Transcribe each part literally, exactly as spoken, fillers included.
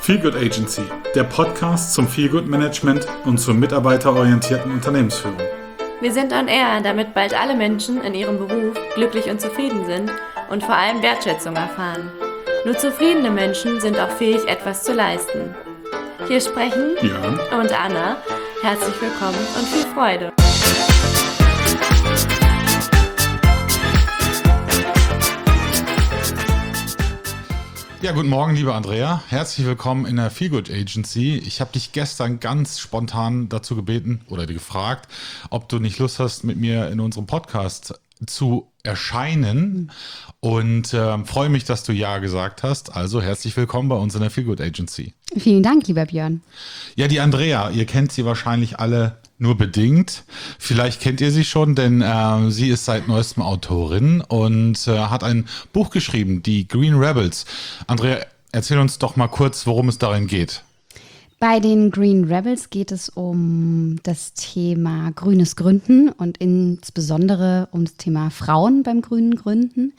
Feelgood Agency, der Podcast zum Feelgood Management und zur mitarbeiterorientierten Unternehmensführung. Wir sind on air, damit bald alle Menschen in ihrem Beruf glücklich und zufrieden sind und vor allem Wertschätzung erfahren. Nur zufriedene Menschen sind auch fähig, etwas zu leisten. Hier sprechen Jörn und Anna. Herzlich willkommen und viel Freude. Ja, guten Morgen, liebe Andrea. Herzlich willkommen in der Feelgood Agency. Ich habe dich gestern ganz spontan dazu gebeten oder dir gefragt, ob du nicht Lust hast, mit mir in unserem Podcast zu erscheinen, und äh, freue mich, dass du ja gesagt hast. Also herzlich willkommen bei uns in der Feelgood Agency. Vielen Dank, lieber Björn. Ja, die Andrea, ihr kennt sie wahrscheinlich alle nur bedingt. Vielleicht kennt ihr sie schon, denn äh, sie ist seit neuestem Autorin und äh, hat ein Buch geschrieben, die Green Rebels. Andrea, erzähl uns doch mal kurz, worum es darin geht. Bei den Green Rebels geht es um das Thema grünes Gründen und insbesondere um das Thema Frauen beim grünen Gründen.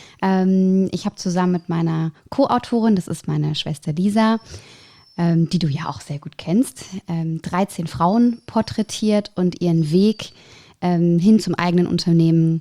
Ähm, ich habe zusammen mit meiner Co-Autorin, das ist meine Schwester Lisa, ähm, die du ja auch sehr gut kennst, ähm, dreizehn Frauen porträtiert und ihren Weg ähm, hin zum eigenen Unternehmen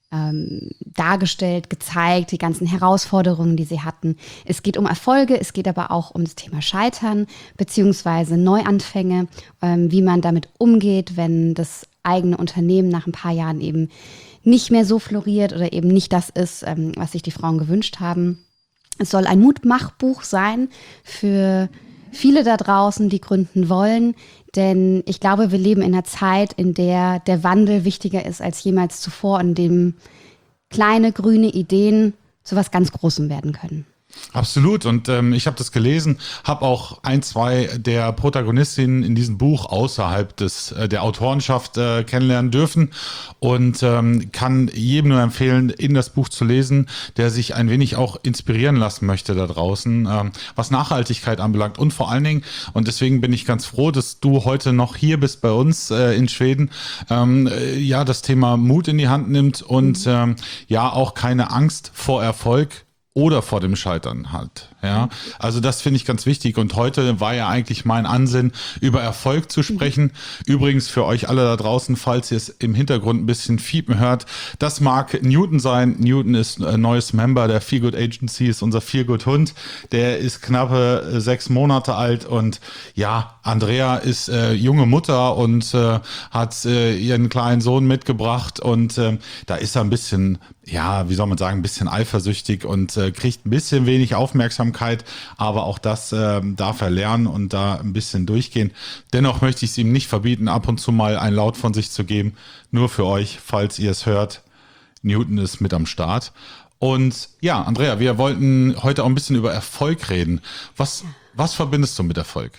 Ähm, dargestellt, gezeigt, die ganzen Herausforderungen, die sie hatten. Es geht um Erfolge, es geht aber auch um das Thema Scheitern beziehungsweise Neuanfänge, ähm, wie man damit umgeht, wenn das eigene Unternehmen nach ein paar Jahren eben nicht mehr so floriert oder eben nicht das ist, ähm, was sich die Frauen gewünscht haben. Es soll ein Mutmachbuch sein für viele da draußen, die gründen wollen, denn ich glaube, wir leben in einer Zeit, in der der Wandel wichtiger ist als jemals zuvor, in dem kleine grüne Ideen zu was ganz Großem werden können. Absolut, und ähm, ich habe das gelesen, habe auch ein, zwei der Protagonistinnen in diesem Buch außerhalb des äh, der Autorenschaft äh, kennenlernen dürfen und ähm, kann jedem nur empfehlen, in das Buch zu lesen, der sich ein wenig auch inspirieren lassen möchte da draußen, ähm, was Nachhaltigkeit anbelangt und vor allen Dingen, und deswegen bin ich ganz froh, dass du heute noch hier bist bei uns äh, in Schweden, ähm, äh, ja, das Thema Mut in die Hand nimmt und mhm. ähm, ja auch keine Angst vor Erfolg oder vor dem Scheitern halt, ja. Also das finde ich ganz wichtig, und heute war ja eigentlich mein Ansinnen, über Erfolg zu sprechen. Übrigens für euch alle da draußen, falls ihr es im Hintergrund ein bisschen fiepen hört, das mag Newton sein. Newton ist ein neues Member der Feelgood Agency, ist unser Feelgood-Hund. Der ist knappe äh, sechs Monate alt, und ja, Andrea ist äh, junge Mutter und äh, hat äh, ihren kleinen Sohn mitgebracht, und äh, da ist er ein bisschen, ja, wie soll man sagen, ein bisschen eifersüchtig und äh, kriegt ein bisschen wenig Aufmerksamkeit, aber auch das äh, darf er lernen und da ein bisschen durchgehen. Dennoch möchte ich es ihm nicht verbieten, ab und zu mal ein Laut von sich zu geben. Nur für euch, falls ihr es hört, Newton ist mit am Start. Und ja, Andrea, wir wollten heute auch ein bisschen über Erfolg reden. Was, was verbindest du mit Erfolg?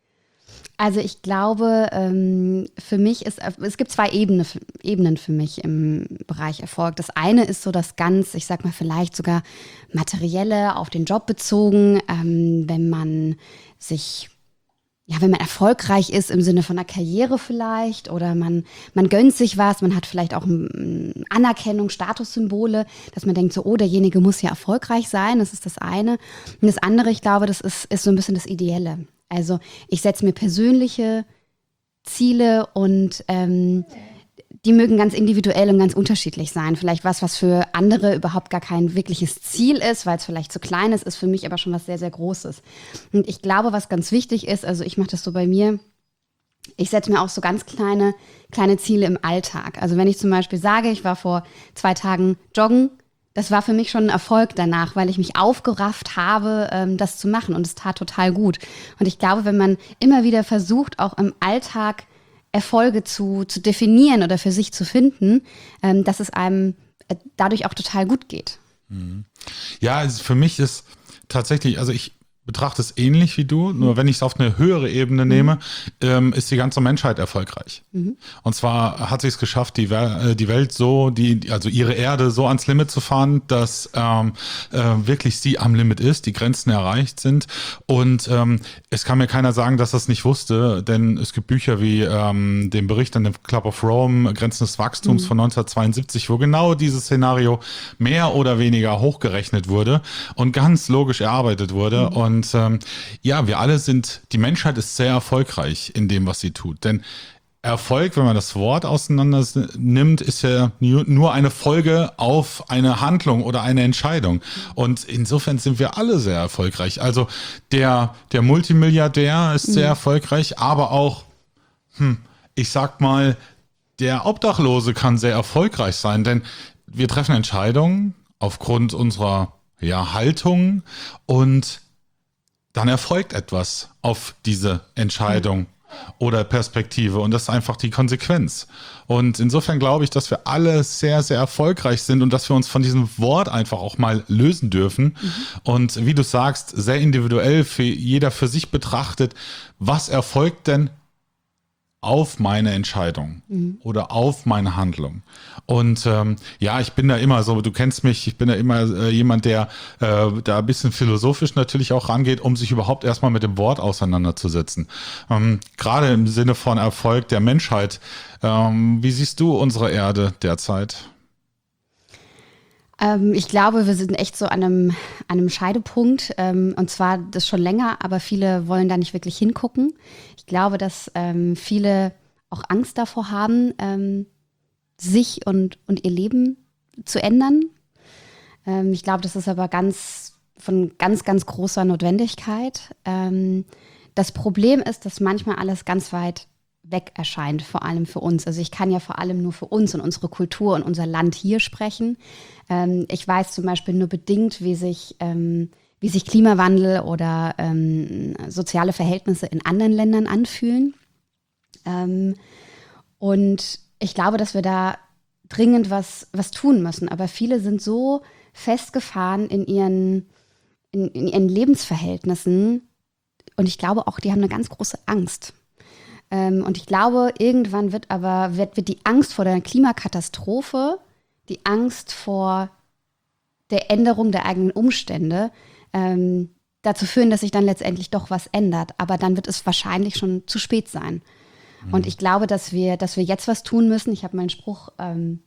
Also ich glaube, ähm, für mich ist, es gibt zwei Ebene, Ebenen für mich im Bereich Erfolg. Das eine ist so das ganz, ich sag mal vielleicht sogar materielle, auf den Job bezogen, ähm, wenn man sich, ja, wenn man erfolgreich ist im Sinne von einer Karriere vielleicht, oder man, man gönnt sich was, man hat vielleicht auch ein Anerkennung, Statussymbole, dass man denkt so, oh, derjenige muss ja erfolgreich sein, das ist das eine. Und das andere, ich glaube, das ist, ist so ein bisschen das Ideelle. Also ich setze mir persönliche Ziele, und ähm, die mögen ganz individuell und ganz unterschiedlich sein. Vielleicht was, was für andere überhaupt gar kein wirkliches Ziel ist, weil es vielleicht zu klein ist, ist für mich aber schon was sehr, sehr Großes. Und ich glaube, was ganz wichtig ist, also ich mache das so bei mir, ich setze mir auch so ganz kleine, kleine Ziele im Alltag. Also wenn ich zum Beispiel sage, ich war vor zwei Tagen joggen, das war für mich schon ein Erfolg danach, weil ich mich aufgerafft habe, ähm, das zu machen, und es tat total gut. Und ich glaube, wenn man immer wieder versucht, auch im Alltag Erfolge zu, zu definieren oder für sich zu finden, ähm, dass es einem äh, dadurch auch total gut geht. Ja, also für mich ist tatsächlich, also ich betrachte es ähnlich wie du, nur wenn ich es auf eine höhere Ebene nehme, mhm. ähm, ist die ganze Menschheit erfolgreich. Mhm. Und zwar hat sie es geschafft, die, Wel- die Welt so, die, also ihre Erde so ans Limit zu fahren, dass ähm, äh, wirklich sie am Limit ist, die Grenzen erreicht sind. Und ähm, es kann mir keiner sagen, dass das nicht wusste, denn es gibt Bücher wie ähm, den Bericht an den Club of Rome, Grenzen des Wachstums mhm. von neunzehnhundertzweiundsiebzig, wo genau dieses Szenario mehr oder weniger hochgerechnet wurde und ganz logisch erarbeitet wurde. Mhm. Und Und ähm, ja, wir alle sind, die Menschheit ist sehr erfolgreich in dem, was sie tut. Denn Erfolg, wenn man das Wort auseinander nimmt, ist ja nur eine Folge auf eine Handlung oder eine Entscheidung. Und insofern sind wir alle sehr erfolgreich. Also der, der Multimilliardär ist sehr mhm. erfolgreich, aber auch, hm, ich sag mal, der Obdachlose kann sehr erfolgreich sein, denn wir treffen Entscheidungen aufgrund unserer ja, Haltung und dann erfolgt etwas auf diese Entscheidung. Mhm. Oder Perspektive und das ist einfach die Konsequenz. Und insofern glaube ich, dass wir alle sehr, sehr erfolgreich sind und dass wir uns von diesem Wort einfach auch mal lösen dürfen. Mhm. Und wie du sagst, sehr individuell für jeder für sich betrachtet, was erfolgt denn auf meine Entscheidung mhm. oder auf meine Handlung. Und ähm, ja, ich bin da immer so, du kennst mich, ich bin da immer äh, jemand, der äh, da ein bisschen philosophisch natürlich auch rangeht, um sich überhaupt erstmal mit dem Wort auseinanderzusetzen. Ähm, gerade im Sinne von Erfolg der Menschheit. Ähm, wie siehst du unsere Erde derzeit? Ähm, ich glaube, wir sind echt so an einem, an einem Scheidepunkt. Ähm, und zwar das schon länger, aber viele wollen da nicht wirklich hingucken. Ich glaube, dass ähm, viele auch Angst davor haben, ähm, sich und, und ihr Leben zu ändern. Ähm, ich glaube, das ist aber ganz von ganz, ganz großer Notwendigkeit. Ähm, das Problem ist, dass manchmal alles ganz weit weg erscheint, vor allem für uns. Also ich kann ja vor allem nur für uns und unsere Kultur und unser Land hier sprechen. Ähm, ich weiß zum Beispiel nur bedingt, wie sich, ähm, wie sich Klimawandel oder ähm, soziale Verhältnisse in anderen Ländern anfühlen. Ähm, und ich glaube, dass wir da dringend was, was tun müssen. Aber viele sind so festgefahren in ihren, in, in ihren Lebensverhältnissen. Und ich glaube auch, die haben eine ganz große Angst. Ähm, und ich glaube, irgendwann wird aber wird, wird die Angst vor der Klimakatastrophe, die Angst vor der Änderung der eigenen Umstände ähm, dazu führen, dass sich dann letztendlich doch was ändert. Aber dann wird es wahrscheinlich schon zu spät sein. Mhm. Und ich glaube, dass wir, dass wir jetzt was tun müssen. Ich habe meinen Spruch ähm,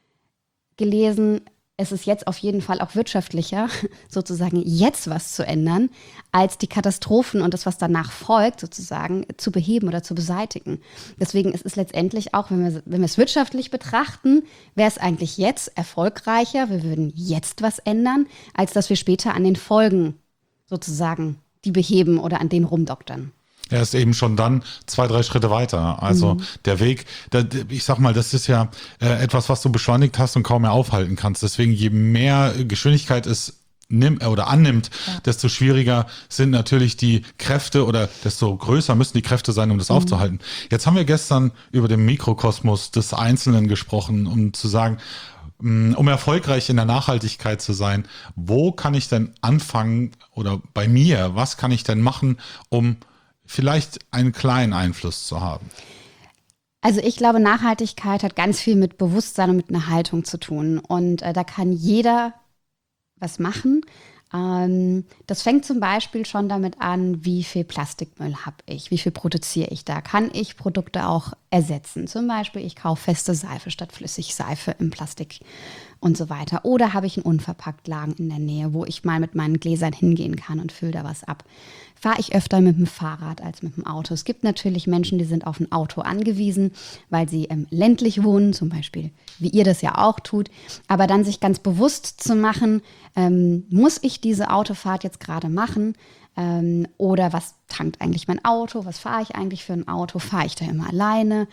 gelesen, es ist jetzt auf jeden Fall auch wirtschaftlicher, sozusagen jetzt was zu ändern, als die Katastrophen und das, was danach folgt, sozusagen zu beheben oder zu beseitigen. Deswegen ist es letztendlich auch, wenn wir, wenn wir es wirtschaftlich betrachten, wäre es eigentlich jetzt erfolgreicher, wir würden jetzt was ändern, als dass wir später an den Folgen sozusagen die beheben oder an denen rumdoktern. Er ist eben schon dann zwei, drei Schritte weiter. Also mhm. der Weg, da, ich sag mal, das ist ja äh, etwas, was du beschleunigt hast und kaum mehr aufhalten kannst. Deswegen, je mehr Geschwindigkeit es nimmt oder annimmt, ja. desto schwieriger sind natürlich die Kräfte oder desto größer müssen die Kräfte sein, um das mhm. aufzuhalten. Jetzt haben wir gestern über den Mikrokosmos des Einzelnen gesprochen, um zu sagen, um erfolgreich in der Nachhaltigkeit zu sein, wo kann ich denn anfangen oder bei mir, was kann ich denn machen, um vielleicht einen kleinen Einfluss zu haben? Also ich glaube, Nachhaltigkeit hat ganz viel mit Bewusstsein und mit einer Haltung zu tun. Und äh, da kann jeder was machen. Ähm, das fängt zum Beispiel schon damit an, wie viel Plastikmüll habe ich, wie viel produziere ich da. Kann ich Produkte auch ersetzen? Zum Beispiel, ich kaufe feste Seife statt Flüssigseife im Plastik und so weiter. Oder habe ich einen Unverpacktladen in der Nähe, wo ich mal mit meinen Gläsern hingehen kann und fülle da was ab. Fahre ich öfter mit dem Fahrrad als mit dem Auto. Es gibt natürlich Menschen, die sind auf ein Auto angewiesen, weil sie ähm, ländlich wohnen, zum Beispiel, wie ihr das ja auch tut. Aber dann sich ganz bewusst zu machen, ähm, muss ich diese Autofahrt jetzt gerade machen? Ähm, oder was tankt eigentlich mein Auto? Was fahre ich eigentlich für ein Auto? Fahre ich da immer alleine?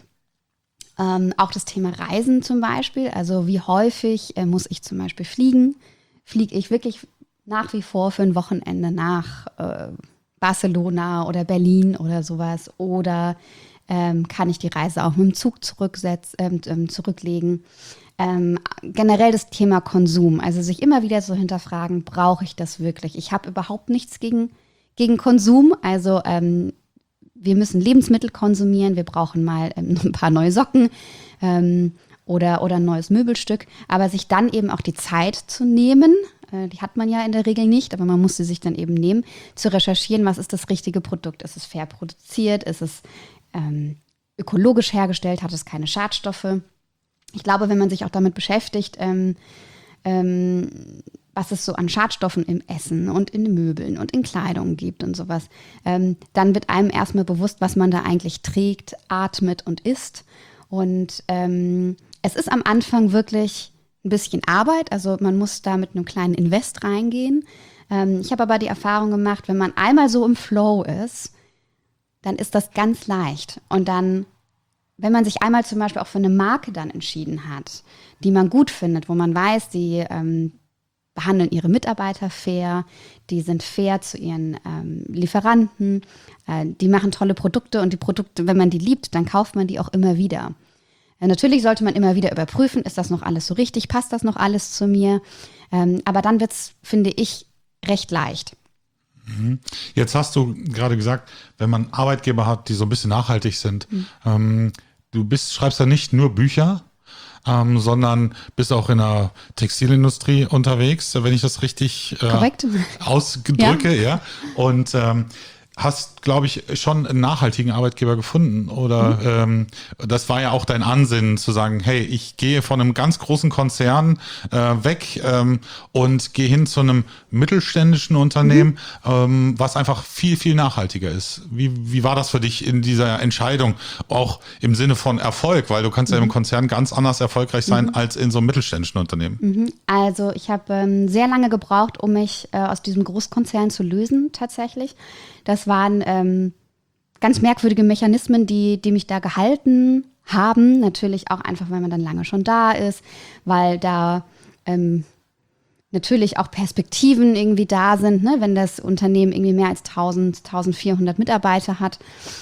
Ähm, auch das Thema Reisen zum Beispiel. Also wie häufig äh, muss ich zum Beispiel fliegen? Fliege ich wirklich nach wie vor für ein Wochenende nach äh, Barcelona oder Berlin oder sowas? Oder ähm, kann ich die Reise auch mit dem Zug zurücksetzen, ähm, zurücklegen? Ähm, generell das Thema Konsum, also sich immer wieder so hinterfragen, brauche ich das wirklich? Ich habe überhaupt nichts gegen, gegen Konsum, also ähm, wir müssen Lebensmittel konsumieren, wir brauchen mal ähm, ein paar neue Socken ähm, oder, oder ein neues Möbelstück, aber sich dann eben auch die Zeit zu nehmen, äh, die hat man ja in der Regel nicht, aber man muss sie sich dann eben nehmen, zu recherchieren, was ist das richtige Produkt, ist es fair produziert, ist es ähm, ökologisch hergestellt, hat es keine Schadstoffe. Ich glaube, wenn man sich auch damit beschäftigt, ähm, ähm, was es so an Schadstoffen im Essen und in den Möbeln und in Kleidung gibt und sowas, ähm, dann wird einem erstmal bewusst, was man da eigentlich trägt, atmet und isst. Und ähm, es ist am Anfang wirklich ein bisschen Arbeit, also man muss da mit einem kleinen Invest reingehen. Ähm, ich habe aber die Erfahrung gemacht, wenn man einmal so im Flow ist, dann ist das ganz leicht. Und dann, wenn man sich einmal zum Beispiel auch für eine Marke dann entschieden hat, die man gut findet, wo man weiß, die ähm, behandeln ihre Mitarbeiter fair, die sind fair zu ihren ähm, Lieferanten, äh, die machen tolle Produkte und die Produkte, wenn man die liebt, dann kauft man die auch immer wieder. Äh, natürlich sollte man immer wieder überprüfen, ist das noch alles so richtig, passt das noch alles zu mir, ähm, aber dann wird es, finde ich, recht leicht. Jetzt hast du gerade gesagt, wenn man Arbeitgeber hat, die so ein bisschen nachhaltig sind, mhm. ähm, du bist, schreibst ja nicht nur Bücher, ähm, sondern bist auch in der Textilindustrie unterwegs, wenn ich das richtig äh, Korrekt. ausdrücke, ja. ja. Und ähm, hast, glaube ich, schon einen nachhaltigen Arbeitgeber gefunden oder mhm. ähm, das war ja auch dein Ansinnen zu sagen, hey, ich gehe von einem ganz großen Konzern äh, weg ähm, und gehe hin zu einem mittelständischen Unternehmen, mhm. ähm, was einfach viel, viel nachhaltiger ist. Wie, wie war das für dich in dieser Entscheidung, auch im Sinne von Erfolg, weil du kannst mhm. ja im Konzern ganz anders erfolgreich sein mhm. als in so einem mittelständischen Unternehmen. Mhm. Also ich habe ähm, sehr lange gebraucht, um mich äh, aus diesem Großkonzern zu lösen tatsächlich. Das waren ähm, ganz merkwürdige Mechanismen, die, die mich da gehalten haben. Natürlich auch einfach, weil man dann lange schon da ist, weil da ähm, natürlich auch Perspektiven irgendwie da sind, ne? Wenn das Unternehmen irgendwie mehr als tausend, eintausendvierhundert Mitarbeiter hat.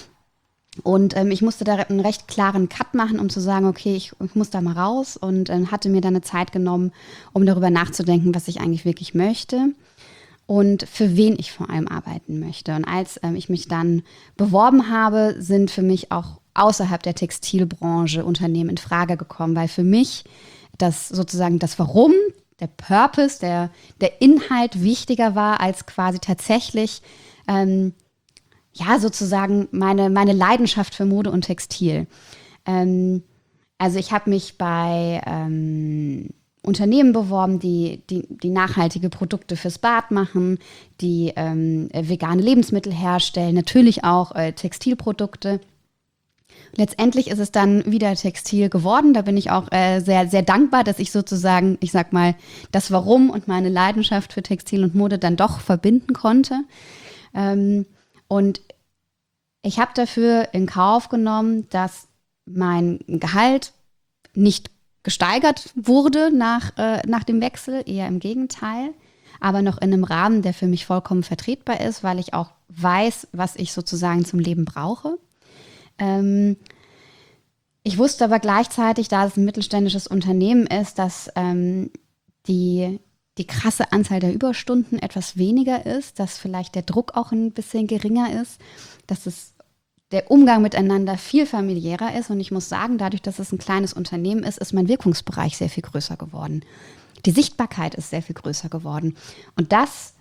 Und ähm, ich musste da einen recht klaren Cut machen, um zu sagen, okay, ich, ich muss da mal raus und äh, hatte mir dann eine Zeit genommen, um darüber nachzudenken, was ich eigentlich wirklich möchte. Und für wen ich vor allem arbeiten möchte. Und als ähm, ich mich dann beworben habe, sind für mich auch außerhalb der Textilbranche Unternehmen in Frage gekommen, weil für mich das sozusagen das Warum, der Purpose, der, der Inhalt wichtiger war als quasi tatsächlich ähm, ja sozusagen meine, meine Leidenschaft für Mode und Textil. Ähm, also ich habe mich bei ähm, Unternehmen beworben, die, die, die nachhaltige Produkte fürs Bad machen, die ähm, vegane Lebensmittel herstellen, natürlich auch äh, Textilprodukte. Letztendlich ist es dann wieder Textil geworden. Da bin ich auch äh, sehr, sehr dankbar, dass ich sozusagen, ich sag mal, das Warum und meine Leidenschaft für Textil und Mode dann doch verbinden konnte. Ähm, und ich habe dafür in Kauf genommen, dass mein Gehalt nicht gesteigert wurde nach, äh, nach dem Wechsel, eher im Gegenteil, aber noch in einem Rahmen, der für mich vollkommen vertretbar ist, weil ich auch weiß, was ich sozusagen zum Leben brauche. Ähm, ich wusste aber gleichzeitig, da es ein mittelständisches Unternehmen ist, dass ähm, die, die krasse Anzahl der Überstunden etwas weniger ist, dass vielleicht der Druck auch ein bisschen geringer ist, dass es der Umgang miteinander viel familiärer ist. Und ich muss sagen, dadurch, dass es ein kleines Unternehmen ist, ist mein Wirkungsbereich sehr viel größer geworden. Die Sichtbarkeit ist sehr viel größer geworden. Und das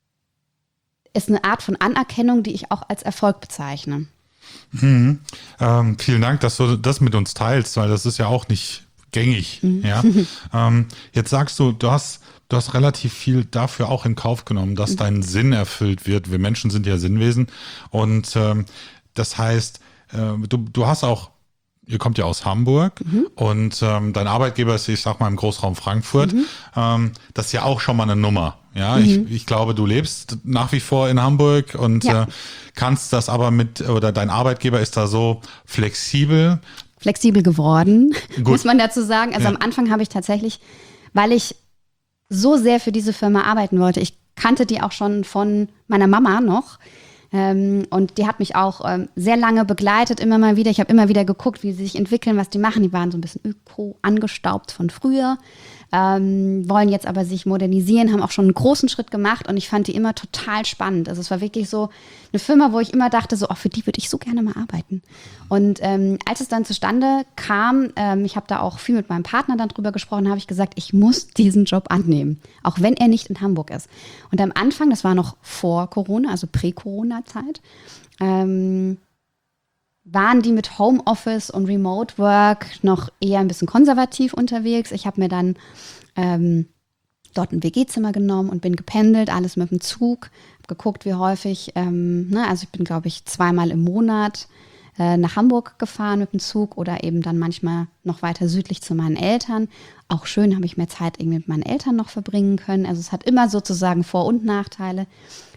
ist eine Art von Anerkennung, die ich auch als Erfolg bezeichne. Mhm. Ähm, vielen Dank, dass du das mit uns teilst, weil das ist ja auch nicht gängig. Mhm. Ja? ähm, jetzt sagst du, du hast, du hast relativ viel dafür auch in Kauf genommen, dass mhm. dein Sinn erfüllt wird. Wir Menschen sind ja Sinnwesen. Und ähm, das heißt, äh, du, du hast auch, ihr kommt ja aus Hamburg mhm. und ähm, dein Arbeitgeber ist, ich sag mal, im Großraum Frankfurt. Mhm. Ähm, das ist ja auch schon mal eine Nummer. Ja, mhm. ich, ich glaube, du lebst nach wie vor in Hamburg und ja. äh, kannst das aber mit, oder dein Arbeitgeber ist da so flexibel. Flexibel geworden, Gut. muss man dazu sagen. Also ja. am Anfang habe ich tatsächlich, weil ich so sehr für diese Firma arbeiten wollte, ich kannte die auch schon von meiner Mama noch, Ähm, und die hat mich auch ähm, sehr lange begleitet, immer mal wieder. Ich habe immer wieder geguckt, wie sie sich entwickeln, was die machen. Die waren so ein bisschen öko angestaubt von früher, ähm, wollen jetzt aber sich modernisieren, haben auch schon einen großen Schritt gemacht und ich fand die immer total spannend. Also es war wirklich so eine Firma, wo ich immer dachte, so, oh, für die würde ich so gerne mal arbeiten. Und ähm, als es dann zustande kam, ähm, ich habe da auch viel mit meinem Partner dann drüber gesprochen, habe ich gesagt, ich muss diesen Job annehmen, auch wenn er nicht in Hamburg ist. Und am Anfang, das war noch vor Corona, also Prä-Corona-Zeit, ähm, waren die mit Homeoffice und Remote Work noch eher ein bisschen konservativ unterwegs. Ich habe mir dann ähm, dort ein W G-Zimmer genommen und bin gependelt, alles mit dem Zug, hab geguckt, wie häufig, ähm, ne, also ich bin, glaube ich, zweimal im Monat äh, nach Hamburg gefahren mit dem Zug oder eben dann manchmal noch weiter südlich zu meinen Eltern. Auch schön, habe ich mehr Zeit irgendwie mit meinen Eltern noch verbringen können. Also es hat immer sozusagen Vor- und Nachteile.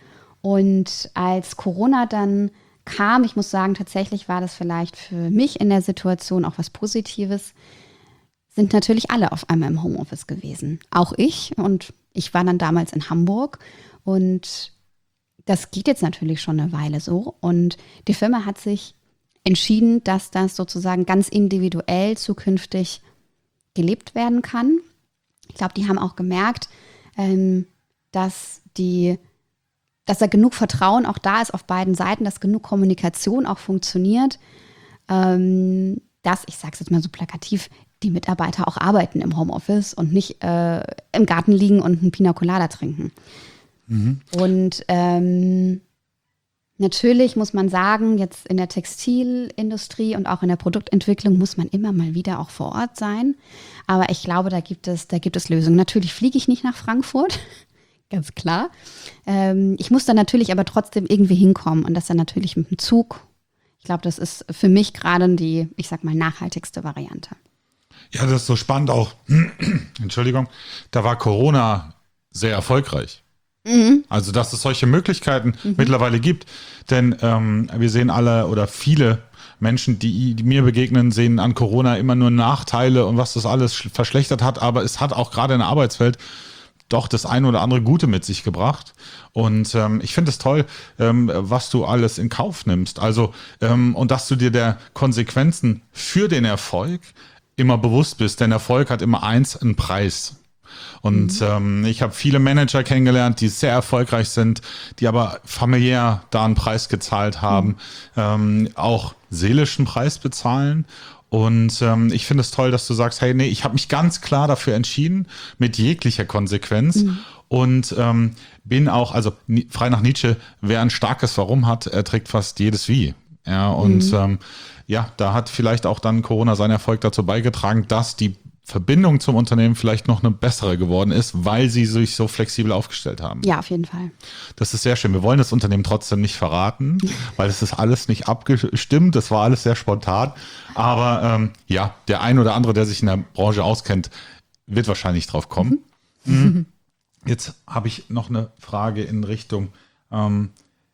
Und als Corona dann kam, ich muss sagen, tatsächlich war das vielleicht für mich in der Situation auch was Positives, sind natürlich alle auf einmal im Homeoffice gewesen. Auch ich, und ich war dann damals in Hamburg und das geht jetzt natürlich schon eine Weile so. Und die Firma hat sich entschieden, dass das sozusagen ganz individuell zukünftig gelebt werden kann. Ich glaube, die haben auch gemerkt, ähm, dass die, dass da genug Vertrauen auch da ist auf beiden Seiten, dass genug Kommunikation auch funktioniert, ähm, dass, ich sage es jetzt mal so plakativ, die Mitarbeiter auch arbeiten im Homeoffice und nicht äh, im Garten liegen und einen Pina Colada trinken. Mhm. Und ähm, natürlich muss man sagen, jetzt in der Textilindustrie und auch in der Produktentwicklung muss man immer mal wieder auch vor Ort sein. Aber ich glaube, da gibt es, da gibt es Lösungen. Natürlich fliege ich nicht nach Frankfurt, ganz klar. Ähm, ich muss dann natürlich aber trotzdem irgendwie hinkommen und das dann natürlich mit dem Zug. Ich glaube, das ist für mich gerade die, ich sag mal, nachhaltigste Variante. Ja, das ist so spannend auch. Entschuldigung, da war Corona sehr erfolgreich. Mhm. Also, dass es solche Möglichkeiten mhm. mittlerweile gibt. Denn ähm, wir sehen alle oder viele Menschen, die, die mir begegnen, sehen an Corona immer nur Nachteile und was das alles verschlechtert hat. Aber es hat auch gerade in der Arbeitswelt doch das eine oder andere Gute mit sich gebracht. Und ähm, ich finde es toll, ähm, was du alles in Kauf nimmst. Also, ähm, und dass du dir der Konsequenzen für den Erfolg immer bewusst bist. Denn Erfolg hat immer eins, einen Preis. Und mhm. ähm, ich habe viele Manager kennengelernt, die sehr erfolgreich sind, die aber familiär da einen Preis gezahlt haben, mhm. ähm, auch seelischen Preis bezahlen. Und ähm, ich finde es toll, dass du sagst, hey, nee, ich habe mich ganz klar dafür entschieden, mit jeglicher Konsequenz. Mhm. Und ähm, bin auch, also frei nach Nietzsche, wer ein starkes Warum hat, er trägt fast jedes Wie. Ja, und mhm. ähm, ja, da hat vielleicht auch dann Corona seinen Erfolg dazu beigetragen, dass die Verbindung zum Unternehmen vielleicht noch eine bessere geworden ist, weil sie sich so flexibel aufgestellt haben. Ja, auf jeden Fall. Das ist sehr schön. Wir wollen das Unternehmen trotzdem nicht verraten, weil es ist alles nicht abgestimmt. Das war alles sehr spontan. Aber ähm, ja, der ein oder andere, der sich in der Branche auskennt, wird wahrscheinlich drauf kommen. Mhm. Mhm. Jetzt habe ich noch eine Frage in Richtung ähm,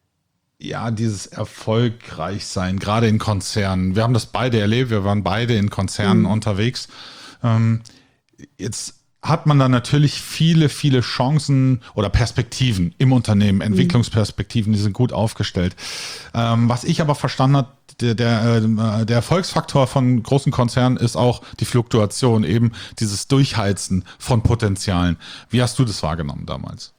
ja, dieses Erfolgreichsein, gerade in Konzernen. Wir haben das beide erlebt, wir waren beide in Konzernen mhm. unterwegs. Ähm, jetzt hat man da natürlich viele, viele Chancen oder Perspektiven im Unternehmen, Entwicklungsperspektiven, die sind gut aufgestellt. Ähm, was ich aber verstanden habe, der, der, der Erfolgsfaktor von großen Konzernen ist auch die Fluktuation, eben dieses Durchheizen von Potenzialen. Wie hast du das wahrgenommen damals?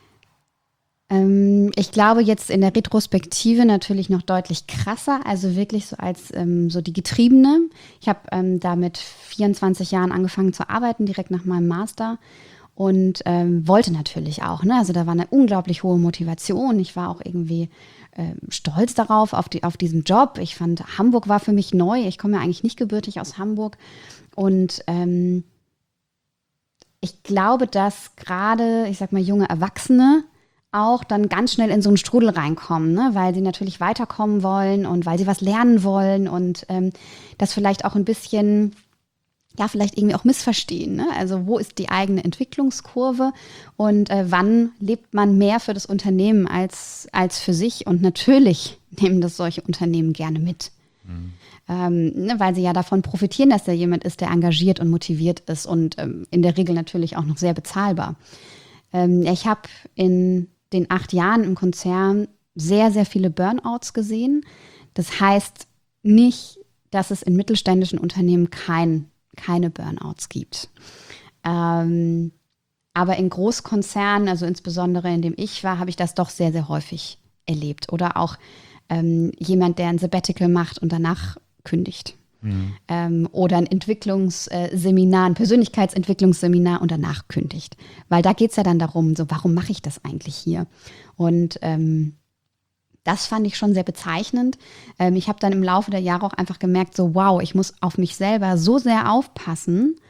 Ähm, ich glaube jetzt in der Retrospektive natürlich noch deutlich krasser, also wirklich so als ähm, so die Getriebene. Ich habe ähm, da mit vierundzwanzig Jahren angefangen zu arbeiten, direkt nach meinem Master und ähm, wollte natürlich auch, ne? Also da war eine unglaublich hohe Motivation. Ich war auch irgendwie ähm, stolz darauf, auf, die, auf diesen Job. Ich fand, Hamburg war für mich neu. Ich komme ja eigentlich nicht gebürtig aus Hamburg und ähm, ich glaube, dass gerade, ich sag mal, junge Erwachsene auch dann ganz schnell in so einen Strudel reinkommen, ne? Weil sie natürlich weiterkommen wollen und weil sie was lernen wollen und ähm, das vielleicht auch ein bisschen, ja, vielleicht irgendwie auch missverstehen. Ne? Also wo ist die eigene Entwicklungskurve und äh, wann lebt man mehr für das Unternehmen als, als für sich? Und natürlich nehmen das solche Unternehmen gerne mit. Mhm. Ähm, ne, weil sie ja davon profitieren, dass da jemand ist, der engagiert und motiviert ist und ähm, in der Regel natürlich auch noch sehr bezahlbar. Ähm, ich habe in den acht Jahren im Konzern sehr, sehr viele Burnouts gesehen. Das heißt nicht, dass es in mittelständischen Unternehmen kein, keine Burnouts gibt. Ähm, aber in Großkonzernen, also insbesondere in dem ich war, habe ich das doch sehr, sehr häufig erlebt. Oder auch ähm, jemand, der ein Sabbatical macht und danach kündigt. Mhm. Ähm, oder ein Entwicklungsseminar, ein Persönlichkeitsentwicklungsseminar und danach kündigt. Weil da geht es ja dann darum, so warum mache ich das eigentlich hier? Und ähm, das fand ich schon sehr bezeichnend. Ähm, ich habe dann im Laufe der Jahre auch einfach gemerkt, so wow, ich muss auf mich selber so sehr aufpassen,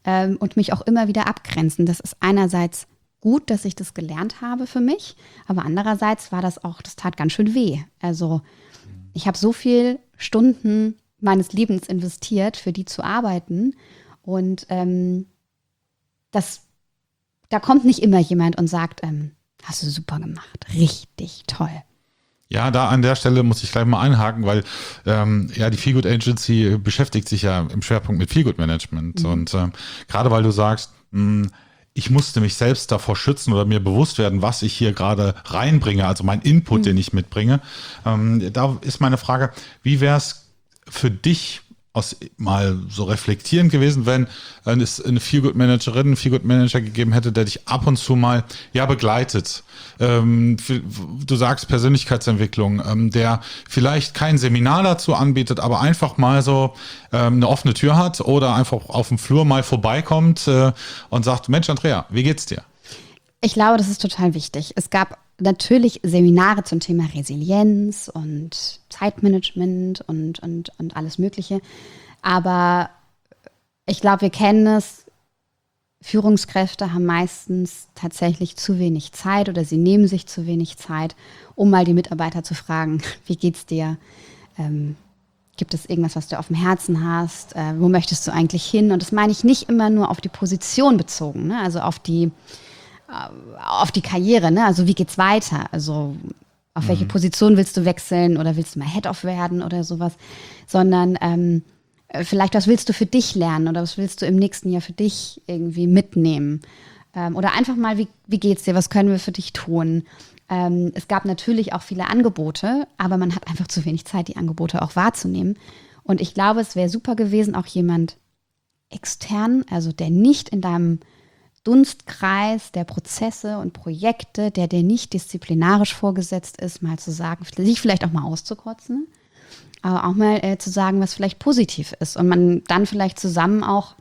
ähm, und mich auch immer wieder abgrenzen. Das ist einerseits gut, dass ich das gelernt habe für mich, aber andererseits war das auch, das tat ganz schön weh. Also ich habe so viel Stunden meines Lebens investiert, für die zu arbeiten und ähm, das, da kommt nicht immer jemand und sagt, ähm, hast du super gemacht, richtig toll. Ja, da an der Stelle muss ich gleich mal einhaken, weil ähm, ja die Feelgood Agency beschäftigt sich ja im Schwerpunkt mit Feelgood Management. Mhm. Und ähm, gerade weil du sagst, mh, ich musste mich selbst davor schützen oder mir bewusst werden, was ich hier gerade reinbringe, also mein Input, mhm. den ich mitbringe. Ähm, da ist meine Frage, wie wäre es für dich aus mal so reflektierend gewesen, wenn es eine Feelgood-Managerin, einen Feelgood-Manager gegeben hätte, der dich ab und zu mal ja begleitet. Ähm, du sagst Persönlichkeitsentwicklung, ähm, der vielleicht kein Seminar dazu anbietet, aber einfach mal so ähm, eine offene Tür hat oder einfach auf dem Flur mal vorbeikommt äh, und sagt, Mensch Andrea, wie geht's dir? Ich glaube, das ist total wichtig. Es gab natürlich Seminare zum Thema Resilienz und Zeitmanagement und, und, und alles Mögliche. Aber ich glaube, wir kennen es, Führungskräfte haben meistens tatsächlich zu wenig Zeit oder sie nehmen sich zu wenig Zeit, um mal die Mitarbeiter zu fragen, wie geht's dir? Ähm, gibt es irgendwas, was du auf dem Herzen hast? Äh, wo möchtest du eigentlich hin? Und das meine ich nicht immer nur auf die Position bezogen, ne? Also auf die auf die Karriere, ne? Also wie geht's weiter? Also auf mhm. welche Position willst du wechseln oder willst du mal Head-Off werden oder sowas? Sondern ähm, vielleicht, was willst du für dich lernen oder was willst du im nächsten Jahr für dich irgendwie mitnehmen? Ähm, oder einfach mal, wie, wie geht's dir? Was können wir für dich tun? Ähm, es gab natürlich auch viele Angebote, aber man hat einfach zu wenig Zeit, die Angebote auch wahrzunehmen. Und ich glaube, es wäre super gewesen, auch jemand extern, also der nicht in deinem Dunstkreis der Prozesse und Projekte, der dir nicht disziplinarisch vorgesetzt ist, mal zu sagen, sich vielleicht auch mal auszukotzen, aber auch mal äh, zu sagen, was vielleicht positiv ist und man dann vielleicht zusammen auch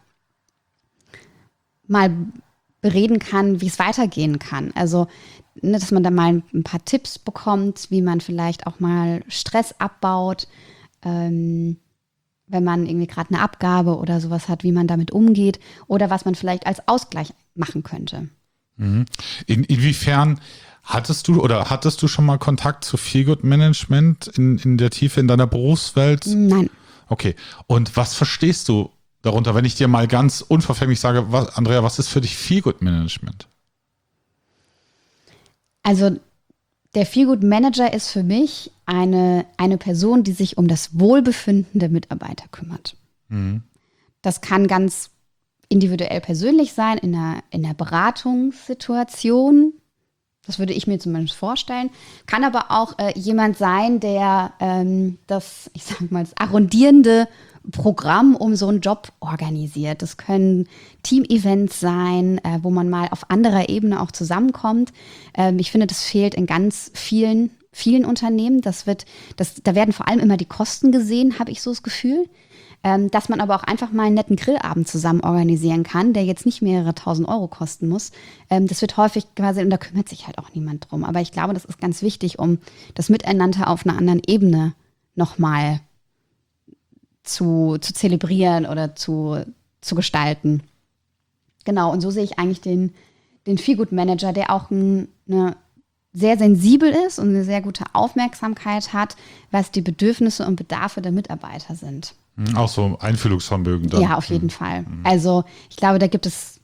mal bereden kann, wie es weitergehen kann. Also, ne, dass man da mal ein paar Tipps bekommt, wie man vielleicht auch mal Stress abbaut, ähm, wenn man irgendwie gerade eine Abgabe oder sowas hat, wie man damit umgeht oder was man vielleicht als Ausgleich machen könnte. In, inwiefern hattest du oder hattest du schon mal Kontakt zu Feelgood Management in, in der Tiefe in deiner Berufswelt? Nein. Okay. Und was verstehst du darunter, wenn ich dir mal ganz unverfänglich sage, was, Andrea, was ist für dich Feelgood Management? Also der Feelgood Manager ist für mich eine, eine Person, die sich um das Wohlbefinden der Mitarbeiter kümmert. Mhm. Das kann ganz individuell persönlich sein, in einer, in einer Beratungssituation. Das würde ich mir zumindest vorstellen. Kann aber auch äh, jemand sein, der ähm, das, ich sag mal, das arrondierende Programm um so einen Job organisiert. Das können Team-Events sein, äh, wo man mal auf anderer Ebene auch zusammenkommt. Ähm, ich finde, das fehlt in ganz vielen, vielen Unternehmen. Das wird, das, da werden vor allem immer die Kosten gesehen, habe ich so das Gefühl. Ähm, dass man aber auch einfach mal einen netten Grillabend zusammen organisieren kann, der jetzt nicht mehrere tausend Euro kosten muss. Ähm, das wird häufig quasi, und da kümmert sich halt auch niemand drum. Aber ich glaube, das ist ganz wichtig, um das Miteinander auf einer anderen Ebene nochmal zu, zu zelebrieren oder zu, zu gestalten. Genau, und so sehe ich eigentlich den, den Feelgood Manager, der auch ein, eine sehr sensibel ist und eine sehr gute Aufmerksamkeit hat, was die Bedürfnisse und Bedarfe der Mitarbeiter sind. Auch so Einfühlungsvermögen dann. Ja, auf jeden mhm. Fall. Also ich glaube, da gibt es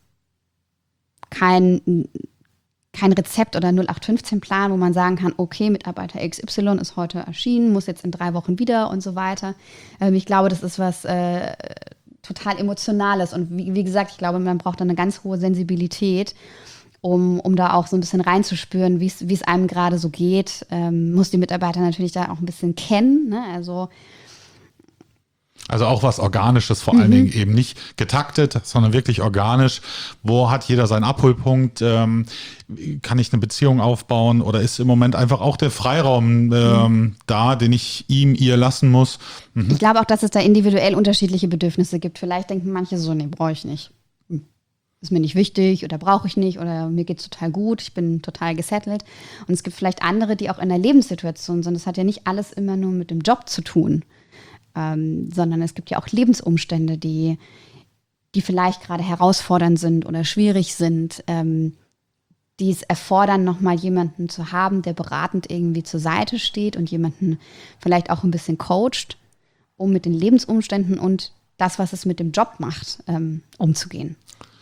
kein, kein Rezept oder null acht fünfzehn Plan, wo man sagen kann, okay, Mitarbeiter X Y ist heute erschienen, muss jetzt in drei Wochen wieder und so weiter. Ähm, ich glaube, das ist was äh, total Emotionales. Und wie, wie gesagt, ich glaube, man braucht da eine ganz hohe Sensibilität, um, um da auch so ein bisschen reinzuspüren, wie es einem gerade so geht. Ähm, muss die Mitarbeiter natürlich da auch ein bisschen kennen, ne? Also Also auch was Organisches, vor mhm. allen Dingen eben nicht getaktet, sondern wirklich organisch. Wo hat jeder seinen Abholpunkt? Ähm, kann ich eine Beziehung aufbauen oder ist im Moment einfach auch der Freiraum ähm, mhm. da, den ich ihm, ihr lassen muss? Mhm. Ich glaube auch, dass es da individuell unterschiedliche Bedürfnisse gibt. Vielleicht denken manche so, nee, brauche ich nicht. Ist mir nicht wichtig oder brauche ich nicht oder mir geht's total gut, ich bin total gesettelt. Und es gibt vielleicht andere, die auch in der Lebenssituation sind. Das hat ja nicht alles immer nur mit dem Job zu tun. Ähm, sondern es gibt ja auch Lebensumstände, die, die vielleicht gerade herausfordernd sind oder schwierig sind, ähm, die es erfordern, nochmal jemanden zu haben, der beratend irgendwie zur Seite steht und jemanden vielleicht auch ein bisschen coacht, um mit den Lebensumständen und das, was es mit dem Job macht, ähm, umzugehen.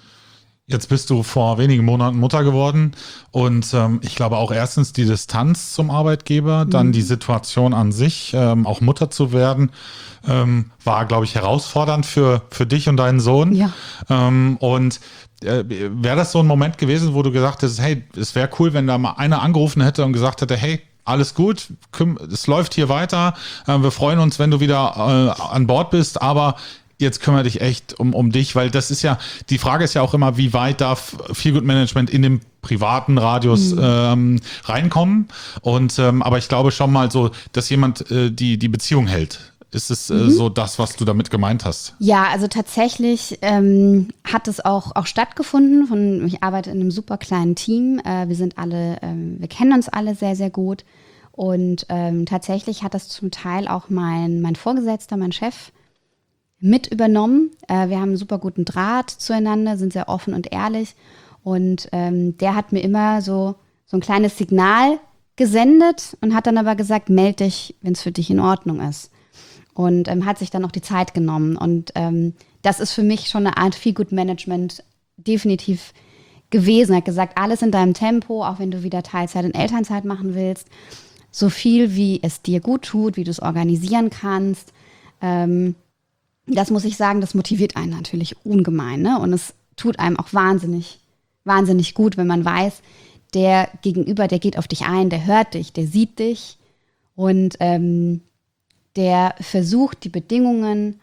Jetzt bist du vor wenigen Monaten Mutter geworden und ähm, ich glaube auch erstens die Distanz zum Arbeitgeber, mhm. dann die Situation an sich, ähm, auch Mutter zu werden, ähm, war, glaube ich, herausfordernd für, für dich und deinen Sohn. Ja. Ähm, und äh, wäre das so ein Moment gewesen, wo du gesagt hast, hey, es wäre cool, wenn da mal einer angerufen hätte und gesagt hätte, hey, alles gut, es läuft hier weiter, äh, wir freuen uns, wenn du wieder äh, an Bord bist, aber jetzt kümmere dich echt um, um dich, weil das ist ja, die Frage ist ja auch immer, wie weit darf Feelgood Management in dem privaten Radius mhm. ähm, reinkommen. Und ähm, aber ich glaube schon mal so, dass jemand äh, die, die Beziehung hält. Ist es äh, mhm. so das, was du damit gemeint hast? Ja, also tatsächlich ähm, hat es auch, auch stattgefunden. Von, ich arbeite in einem super kleinen Team. Äh, wir sind alle, ähm, wir kennen uns alle sehr, sehr gut. Und ähm, tatsächlich hat das zum Teil auch mein, mein Vorgesetzter, mein Chef, mit übernommen. Äh, wir haben einen super guten Draht zueinander, sind sehr offen und ehrlich. Und ähm, der hat mir immer so, so ein kleines Signal gesendet und hat dann aber gesagt, meld dich, wenn es für dich in Ordnung ist. Und ähm, hat sich dann auch die Zeit genommen. Und ähm, das ist für mich schon eine Art Feelgood Management definitiv gewesen. Er hat gesagt, alles in deinem Tempo, auch wenn du wieder Teilzeit und Elternzeit machen willst, so viel wie es dir gut tut, wie du es organisieren kannst. Ähm, Das muss ich sagen, das motiviert einen natürlich ungemein, ne? Und es tut einem auch wahnsinnig, wahnsinnig gut, wenn man weiß, der Gegenüber, der geht auf dich ein, der hört dich, der sieht dich und ähm, der versucht, die Bedingungen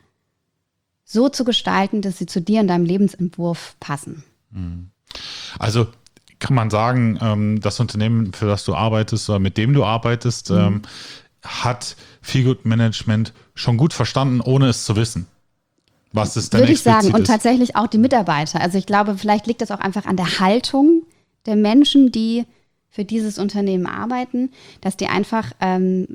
so zu gestalten, dass sie zu dir und deinem Lebensentwurf passen. Also kann man sagen, das Unternehmen, für das du arbeitest oder mit dem du arbeitest, mhm. hat Feelgood Management schon gut verstanden, ohne es zu wissen. Was ist denn Würde ich sagen. Und ist. tatsächlich auch die Mitarbeiter. Also ich glaube, vielleicht liegt das auch einfach an der Haltung der Menschen, die für dieses Unternehmen arbeiten, dass die einfach ähm,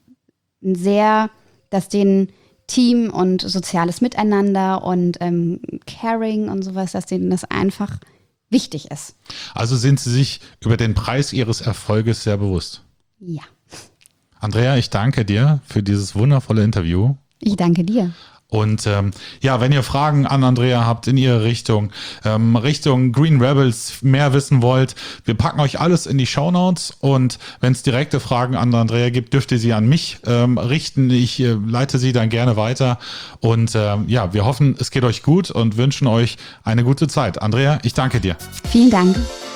sehr, dass denen Team und soziales Miteinander und ähm, Caring und sowas, dass denen das einfach wichtig ist. Also sind Sie sich über den Preis Ihres Erfolges sehr bewusst? Ja. Andrea, ich danke dir für dieses wundervolle Interview. Ich danke dir. Und ähm, ja, wenn ihr Fragen an Andrea habt in ihre Richtung, ähm, Richtung Green Rebels mehr wissen wollt, wir packen euch alles in die Shownotes und wenn es direkte Fragen an Andrea gibt, dürft ihr sie an mich ähm, richten. Ich äh, leite sie dann gerne weiter und ähm, ja, wir hoffen, es geht euch gut und wünschen euch eine gute Zeit. Andrea, ich danke dir. Vielen Dank.